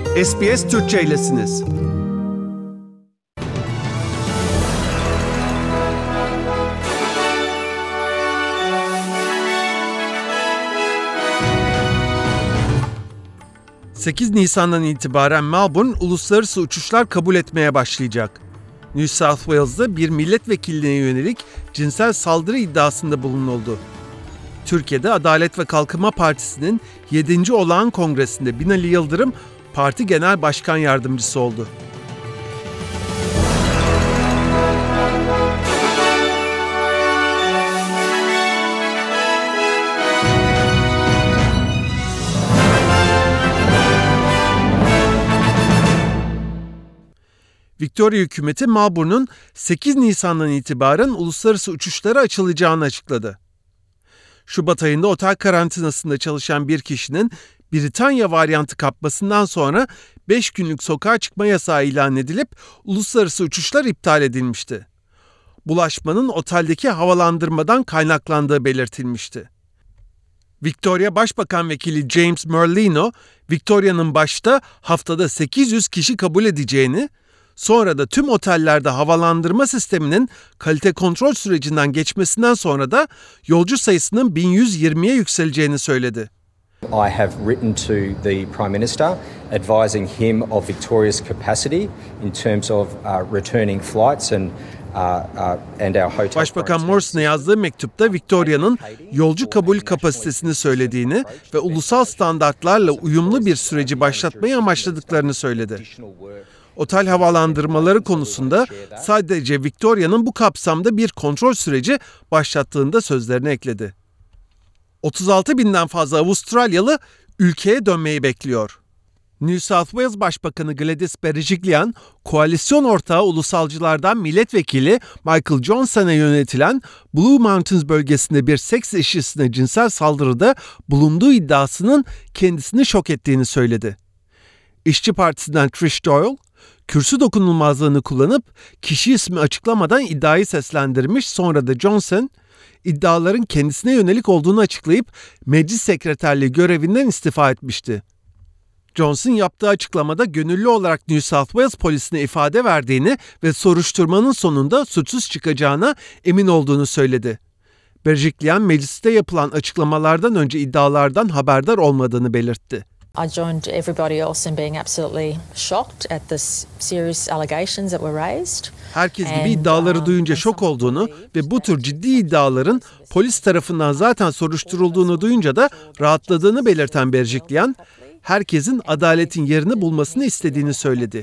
SBS Türkçe'ylesiniz. ...8 Nisan'dan itibaren Melbourne uluslararası uçuşlar kabul etmeye başlayacak. New South Wales'da bir milletvekiline yönelik cinsel saldırı iddiasında bulunuldu. Türkiye'de Adalet ve Kalkınma Partisi'nin 7. Olağan Kongresi'nde Binali Yıldırım, Parti Genel Başkan Yardımcısı oldu. Victoria hükümeti Melbourne'un 8 Nisan'dan itibaren uluslararası uçuşlara açılacağını açıkladı. Şubat ayında otel karantinasında çalışan bir kişinin Britanya varyantı kapmasından sonra 5 günlük sokağa çıkma yasağı ilan edilip uluslararası uçuşlar iptal edilmişti. Bulaşmanın oteldeki havalandırmadan kaynaklandığı belirtilmişti. Victoria Başbakan Vekili James Merlino, Victoria'nın başta haftada 800 kişi kabul edeceğini, sonra da tüm otellerde havalandırma sisteminin kalite kontrol sürecinden geçmesinden sonra da yolcu sayısının 1120'ye yükseleceğini söyledi. I have written to the Prime Minister advising him of Victoria's capacity in terms of returning flights and our hotel. Başbakan Morrison'a yazdığı mektupta Victoria'nın yolcu kabul kapasitesini söylediğini ve ulusal standartlarla uyumlu bir süreci başlatmayı amaçladıklarını söyledi. Otel havalandırmaları konusunda sadece Victoria'nın bu kapsamda bir kontrol süreci başlattığını da sözlerine ekledi. 36 binden fazla Avustralyalı ülkeye dönmeyi bekliyor. New South Wales Başbakanı Gladys Berejiklian, koalisyon ortağı ulusalcılardan milletvekili Michael Johnson'a yönetilen Blue Mountains bölgesinde bir seks işçisine cinsel saldırıda bulunduğu iddiasının kendisini şok ettiğini söyledi. İşçi Partisi'nden Trish Doyle, kürsü dokunulmazlığını kullanıp kişi ismi açıklamadan iddiayı seslendirmiş, sonra da Johnson, iddiaların kendisine yönelik olduğunu açıklayıp meclis sekreterliği görevinden istifa etmişti. Johnson yaptığı açıklamada gönüllü olarak New South Wales polisine ifade verdiğini ve soruşturmanın sonunda suçsuz çıkacağına emin olduğunu söyledi. Berejiklian mecliste yapılan açıklamalardan önce iddialardan haberdar olmadığını belirtti. I joined everybody else in being absolutely shocked at the serious allegations that were raised. Herkes gibi iddiaları duyunca şok olduğunu ve bu tür ciddi iddiaların polis tarafından zaten soruşturulduğunu duyunca da rahatladığını belirten Berejiklian, herkesin adaletin yerini bulmasını istediğini söyledi.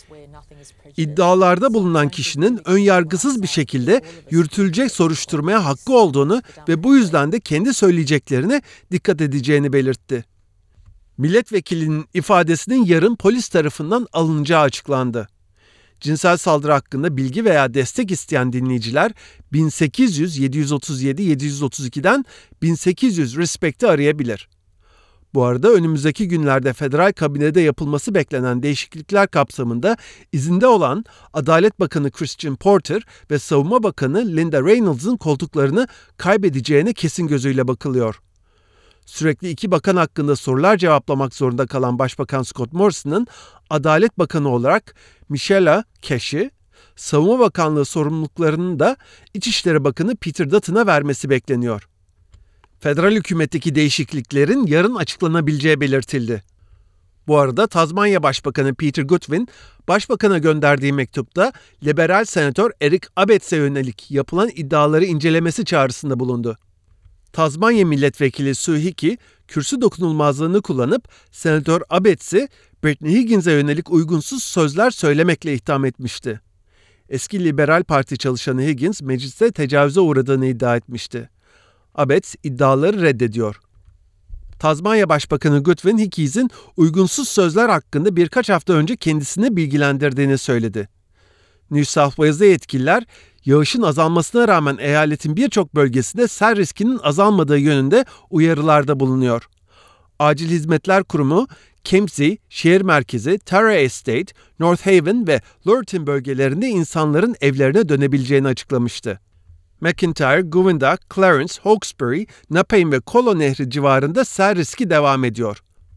İddialarda bulunan kişinin önyargısız bir şekilde yürütülecek soruşturmaya hakkı olduğunu ve bu yüzden de kendi söyleyeceklerine dikkat edeceğini belirtti. Milletvekilinin ifadesinin yarın polis tarafından alınacağı açıklandı. Cinsel saldırı hakkında bilgi veya destek isteyen dinleyiciler 1800 737 732'den 1800 Respect'i arayabilir. Bu arada önümüzdeki günlerde federal kabinede yapılması beklenen değişiklikler kapsamında izinde olan Adalet Bakanı Christian Porter ve Savunma Bakanı Linda Reynolds'ın koltuklarını kaybedeceğine kesin gözüyle bakılıyor. Sürekli iki bakan hakkında sorular cevaplamak zorunda kalan Başbakan Scott Morrison'ın Adalet Bakanı olarak Michela Cash'i, Savunma Bakanlığı sorumluluklarını da İçişleri Bakanı Peter Dutton'a vermesi bekleniyor. Federal hükümetteki değişikliklerin yarın açıklanabileceği belirtildi. Bu arada Tazmanya Başbakanı Peter Goodwin, Başbakan'a gönderdiği mektupta Liberal Senatör Eric Abetts'e yönelik yapılan iddiaları incelemesi çağrısında bulundu. Tazmanya Milletvekili Sue Hickey, kürsü dokunulmazlığını kullanıp Senatör Abetts'i Brittany Higgins'e yönelik uygunsuz sözler söylemekle itham etmişti. Eski Liberal Parti çalışanı Higgins, mecliste tecavüze uğradığını iddia etmişti. Abetts iddiaları reddediyor. Tazmanya Başbakanı Goodwin, Hickey's'in uygunsuz sözler hakkında birkaç hafta önce kendisini bilgilendirdiğini söyledi. New South Wales'da yetkililer, yağışın azalmasına rağmen eyaletin birçok bölgesinde sel riskinin azalmadığı yönünde uyarılarda bulunuyor. Acil Hizmetler Kurumu, Kempsey, şehir merkezi, Tara Estate, North Haven ve Lurton bölgelerinde insanların evlerine dönebileceğini açıklamıştı. McIntyre, Govinda, Clarence, Hawkesbury, Nepean ve Kolo Nehri civarında sel riski devam ediyor.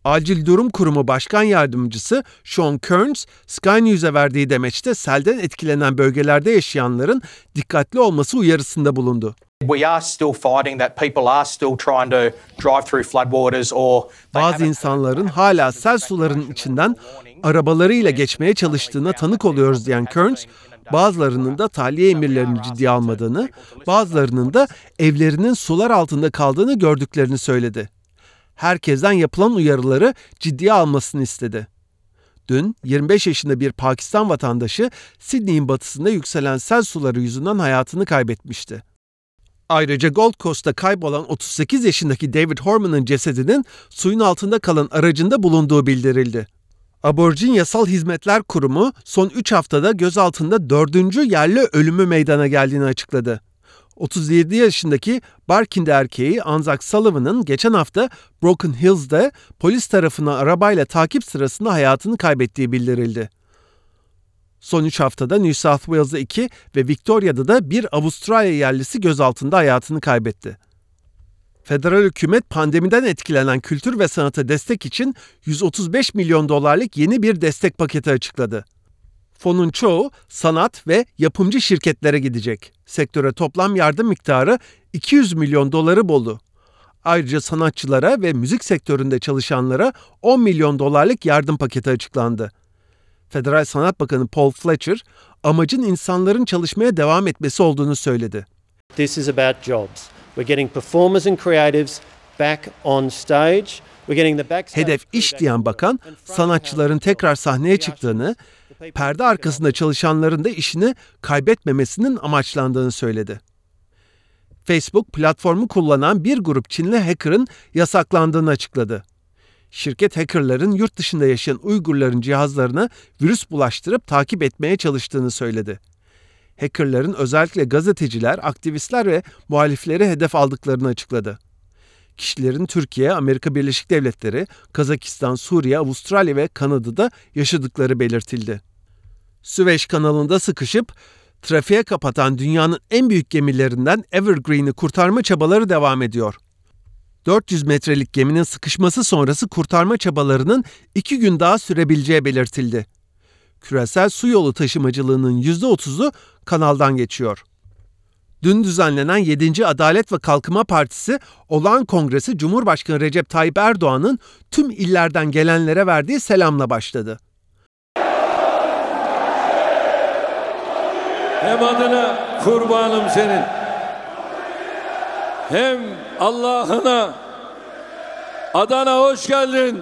Acil Durum Kurumu Başkan Yardımcısı Sean Kearns, Sky News'e verdiği demeçte selden etkilenen bölgelerde yaşayanların dikkatli olması uyarısında bulundu. We are still finding that people are still trying to drive through floodwaters or Bazı insanların hala sel sularının içinden arabalarıyla geçmeye çalıştığına tanık oluyoruz diyen Kearns, bazılarının da tahliye emirlerini ciddiye almadığını, bazılarının da evlerinin sular altında kaldığını gördüklerini söyledi. Herkesten yapılan uyarıları ciddiye almasını istedi. Dün 25 yaşında bir Pakistan vatandaşı Sydney'in batısında yükselen sel suları yüzünden hayatını kaybetmişti. Ayrıca Gold Coast'ta kaybolan 38 yaşındaki David Horman'ın cesedinin suyun altında kalan aracında bulunduğu bildirildi. Aborjin Yasal Hizmetler Kurumu son 3 haftada gözaltında 4. yerli ölümü meydana geldiğini açıkladı. 37 yaşındaki Barkindi erkeği Anzac Sullivan'ın geçen hafta Broken Hills'de polis tarafından arabayla takip sırasında hayatını kaybettiği bildirildi. Son 3 haftada New South Wales'da 2 ve Victoria'da da bir Avustralya yerlisi gözaltında hayatını kaybetti. Federal hükümet pandemiden etkilenen kültür ve sanata destek için 135 milyon dolarlık yeni bir destek paketi açıkladı. Fonun çoğu sanat ve yapımcı şirketlere gidecek. Sektöre toplam yardım miktarı 200 milyon doları buldu. Ayrıca sanatçılara ve müzik sektöründe çalışanlara 10 milyon dolarlık yardım paketi açıklandı. Federal Sanat Bakanı Paul Fletcher, amacın insanların çalışmaya devam etmesi olduğunu söyledi. This is about jobs. We're getting performers and creatives back on stage. We're getting the backstage. Hedef iş diyen bakan, sanatçıların tekrar sahneye çıktığını, perde arkasında çalışanların da işini kaybetmemesinin amaçlandığını söyledi. Facebook, platformu kullanan bir grup Çinli hacker'ın yasaklandığını açıkladı. Şirket hackerların yurt dışında yaşayan Uygurların cihazlarına virüs bulaştırıp takip etmeye çalıştığını söyledi. Hackerların özellikle gazeteciler, aktivistler ve muhalifleri hedef aldıklarını açıkladı. Kişilerin Türkiye, Amerika Birleşik Devletleri, Kazakistan, Suriye, Avustralya ve Kanada'da yaşadıkları belirtildi. Süveyş kanalında sıkışıp trafiğe kapatan dünyanın en büyük gemilerinden Evergreen'i kurtarma çabaları devam ediyor. 400 metrelik geminin sıkışması sonrası kurtarma çabalarının 2 gün daha sürebileceği belirtildi. Küresel su yolu taşımacılığının %30'u kanaldan geçiyor. Dün düzenlenen 7. Adalet ve Kalkınma Partisi olağan kongresi Cumhurbaşkanı Recep Tayyip Erdoğan'ın tüm illerden gelenlere verdiği selamla başladı. Hem adına kurbanım senin, hem Allah'ına. Adana hoş geldin.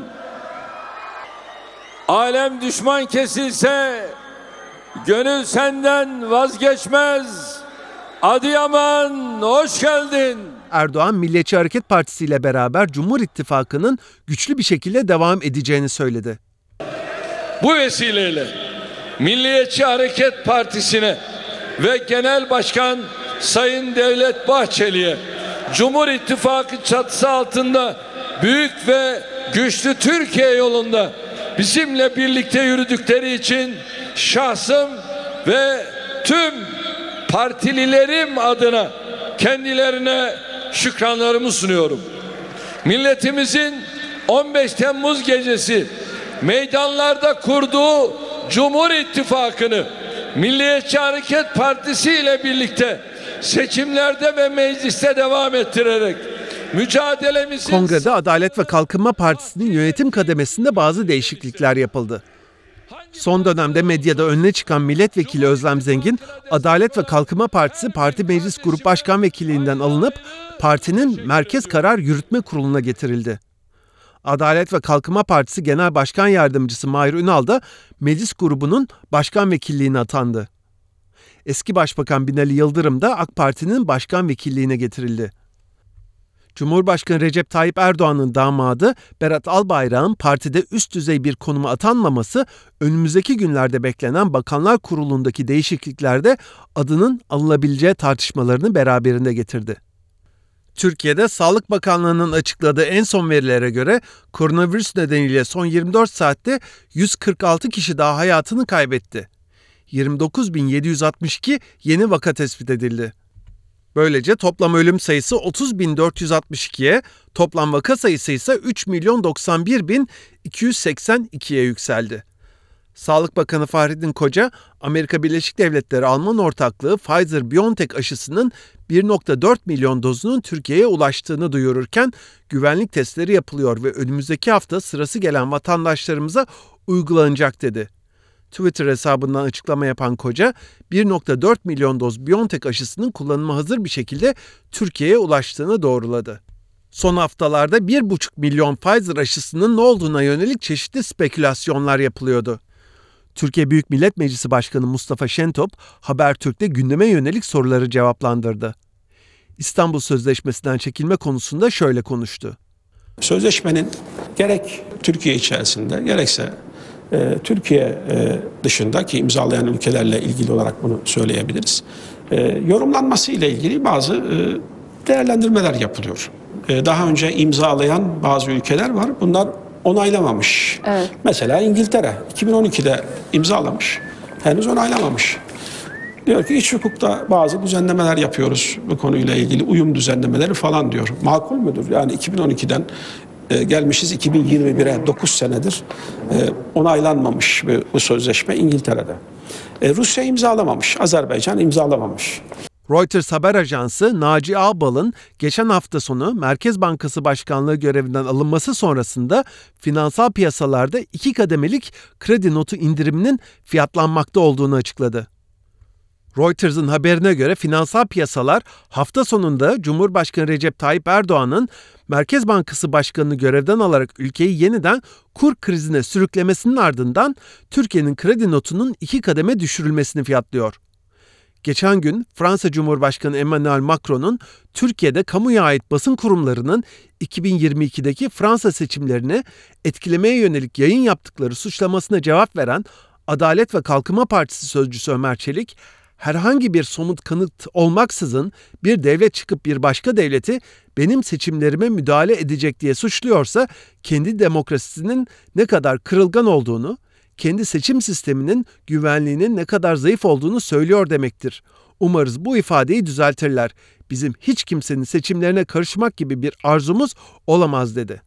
Alem düşman kesilse gönül senden vazgeçmez. Adıyaman hoş geldin. Erdoğan, Milliyetçi Hareket Partisi ile beraber Cumhur İttifakı'nın güçlü bir şekilde devam edeceğini söyledi. Bu vesileyle Milliyetçi Hareket Partisi'ne ve Genel Başkan Sayın Devlet Bahçeli'ye Cumhur İttifakı çatısı altında büyük ve güçlü Türkiye yolunda bizimle birlikte yürüdükleri için şahsım ve tüm partililerim adına kendilerine şükranlarımı sunuyorum. Milletimizin 15 Temmuz gecesi meydanlarda kurduğu Cumhur İttifakı'nı Milliyetçi Hareket Partisi ile birlikte seçimlerde ve mecliste devam ettirerek mücadelemizin... Kongrede Adalet ve Kalkınma Partisi'nin yönetim kademesinde bazı değişiklikler yapıldı. Son dönemde medyada önüne çıkan milletvekili Özlem Zengin, Adalet ve Kalkınma Partisi Parti Meclis Grup Başkan Vekilliğinden alınıp partinin Merkez Karar Yürütme Kurulu'na getirildi. Adalet ve Kalkınma Partisi Genel Başkan Yardımcısı Mahir Ünal da meclis grubunun başkan vekilliğine atandı. Eski Başbakan Binali Yıldırım da AK Parti'nin başkan vekilliğine getirildi. Cumhurbaşkanı Recep Tayyip Erdoğan'ın damadı Berat Albayrak'ın partide üst düzey bir konuma atanmaması, önümüzdeki günlerde beklenen Bakanlar Kurulu'ndaki değişikliklerde adının alınabileceği tartışmalarını beraberinde getirdi. Türkiye'de Sağlık Bakanlığı'nın açıkladığı en son verilere göre koronavirüs nedeniyle son 24 saatte 146 kişi daha hayatını kaybetti. 29.762 yeni vaka tespit edildi. Böylece toplam ölüm sayısı 30.462'ye, toplam vaka sayısı ise 3.091.282'ye yükseldi. Sağlık Bakanı Fahrettin Koca, Amerika Birleşik Devletleri-Alman ortaklığı Pfizer-BioNTech aşısının 1.4 milyon dozunun Türkiye'ye ulaştığını duyururken güvenlik testleri yapılıyor ve önümüzdeki hafta sırası gelen vatandaşlarımıza uygulanacak dedi. Twitter hesabından açıklama yapan Koca, 1.4 milyon doz BioNTech aşısının kullanıma hazır bir şekilde Türkiye'ye ulaştığını doğruladı. Son haftalarda 1,5 milyon Pfizer aşısının ne olduğuna yönelik çeşitli spekülasyonlar yapılıyordu. Türkiye Büyük Millet Meclisi Başkanı Mustafa Şentop, Habertürk'te gündeme yönelik soruları cevaplandırdı. İstanbul Sözleşmesi'nden çekilme konusunda şöyle konuştu. Sözleşmenin gerek Türkiye içerisinde gerekse Türkiye dışındaki imzalayan ülkelerle ilgili olarak bunu söyleyebiliriz. Yorumlanması ile ilgili bazı değerlendirmeler yapılıyor. Daha önce imzalayan bazı ülkeler var. Bunlar onaylamamış. Evet. Mesela İngiltere 2012'de imzalamış. Henüz onaylamamış. Diyor ki iç hukukta bazı düzenlemeler yapıyoruz bu konuyla ilgili, uyum düzenlemeleri falan diyor. Makul müdür? Yani 2012'den gelmişiz 2021'e 9 senedir onaylanmamış bu sözleşme İngiltere'de. Rusya imzalamamış, Azerbaycan imzalamamış. Reuters haber ajansı Naci Ağbal'ın geçen hafta sonu Merkez Bankası Başkanlığı görevinden alınması sonrasında finansal piyasalarda 2 kademelik kredi notu indiriminin fiyatlanmakta olduğunu açıkladı. Reuters'ın haberine göre finansal piyasalar hafta sonunda Cumhurbaşkanı Recep Tayyip Erdoğan'ın Merkez Bankası Başkanı'nı görevden alarak ülkeyi yeniden kur krizine sürüklemesinin ardından Türkiye'nin kredi notunun 2 kademe düşürülmesini fiyatlıyor. Geçen gün Fransa Cumhurbaşkanı Emmanuel Macron'un Türkiye'de kamuya ait basın kurumlarının 2022'deki Fransa seçimlerini etkilemeye yönelik yayın yaptıkları suçlamasına cevap veren Adalet ve Kalkınma Partisi sözcüsü Ömer Çelik, herhangi bir somut kanıt olmaksızın bir devlet çıkıp bir başka devleti benim seçimlerime müdahale edecek diye suçluyorsa kendi demokrasisinin ne kadar kırılgan olduğunu, kendi seçim sisteminin güvenliğinin ne kadar zayıf olduğunu söylüyor demektir. Umarız bu ifadeyi düzeltirler. Bizim hiç kimsenin seçimlerine karışmak gibi bir arzumuz olamaz dedi.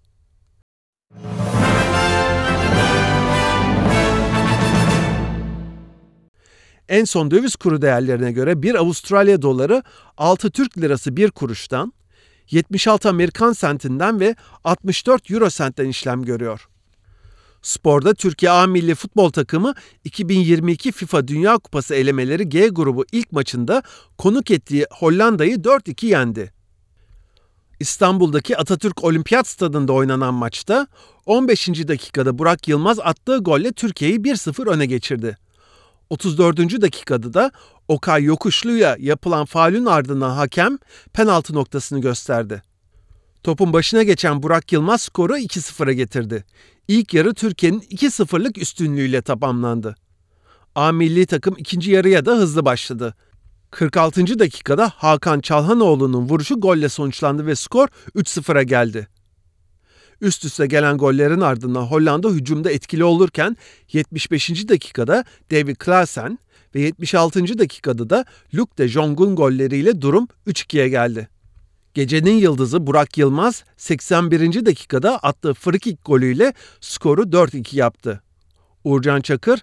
En son döviz kuru değerlerine göre 1 Avustralya doları 6 Türk lirası 1 kuruştan, 76 Amerikan sentinden ve 64 Euro sentten işlem görüyor. Sporda Türkiye A Milli Futbol Takımı 2022 FIFA Dünya Kupası elemeleri G grubu ilk maçında konuk ettiği Hollanda'yı 4-2 yendi. İstanbul'daki Atatürk Olimpiyat Stadında oynanan maçta 15. dakikada Burak Yılmaz attığı golle Türkiye'yi 1-0 öne geçirdi. 34. dakikada da Okay Yokuşlu'ya yapılan faulün ardından hakem penaltı noktasını gösterdi. Topun başına geçen Burak Yılmaz skoru 2-0'a getirdi. İlk yarı Türkiye'nin 2-0'lık üstünlüğüyle tamamlandı. A milli takım ikinci yarıya da hızlı başladı. 46. dakikada Hakan Çalhanoğlu'nun vuruşu golle sonuçlandı ve skor 3-0'a geldi. Üst üste gelen gollerin ardından Hollanda hücumda etkili olurken 75. dakikada David Klaassen ve 76. dakikada da Luc de Jong'un golleriyle durum 3-2'ye geldi. Gecenin yıldızı Burak Yılmaz 81. dakikada attığı frikik golüyle skoru 4-2 yaptı. Uğurcan Çakır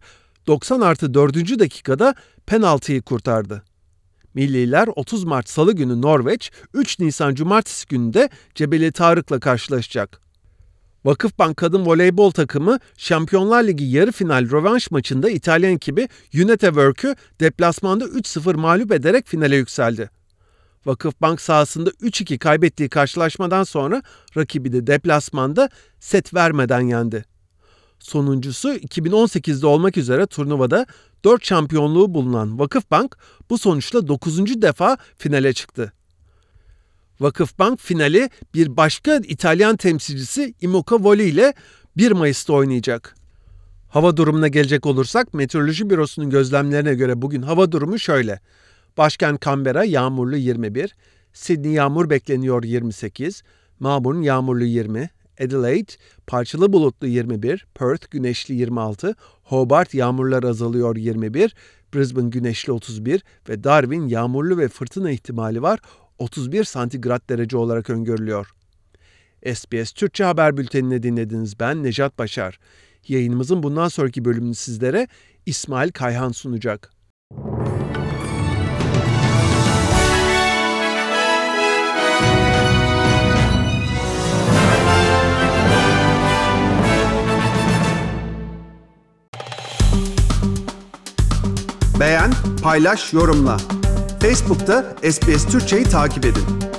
90+4. dakikada penaltıyı kurtardı. Milliler 30 Mart Salı günü Norveç, 3 Nisan Cumartesi günü de Cebeli Tarık'la karşılaşacak. Vakıfbank Kadın Voleybol takımı Şampiyonlar Ligi yarı final rövanş maçında İtalyan ekibi United deplasmanda 3-0 mağlup ederek finale yükseldi. Vakıfbank sahasında 3-2 kaybettiği karşılaşmadan sonra rakibi de deplasmanda set vermeden yendi. Sonuncusu 2018'de olmak üzere turnuvada 4 şampiyonluğu bulunan Vakıfbank bu sonuçla 9. defa finale çıktı. Vakıfbank finali bir başka İtalyan temsilcisi Imoca Volley ile 1 Mayıs'ta oynayacak. Hava durumuna gelecek olursak Meteoroloji Bürosu'nun gözlemlerine göre bugün hava durumu şöyle. Başkent Canberra yağmurlu 21, Sydney yağmur bekleniyor 28, Melbourne yağmurlu 20, Adelaide parçalı bulutlu 21, Perth güneşli 26, Hobart yağmurlar azalıyor 21, Brisbane güneşli 31 ve Darwin yağmurlu ve fırtına ihtimali var 31 santigrat derece olarak öngörülüyor. SBS Türkçe Haber Bülteni'ni dinlediniz. Ben Nejat Başar. Yayınımızın bundan sonraki bölümünü sizlere İsmail Kayhan sunacak. Beğen, paylaş, yorumla. Facebook'ta SBS Türkçe'yi takip edin.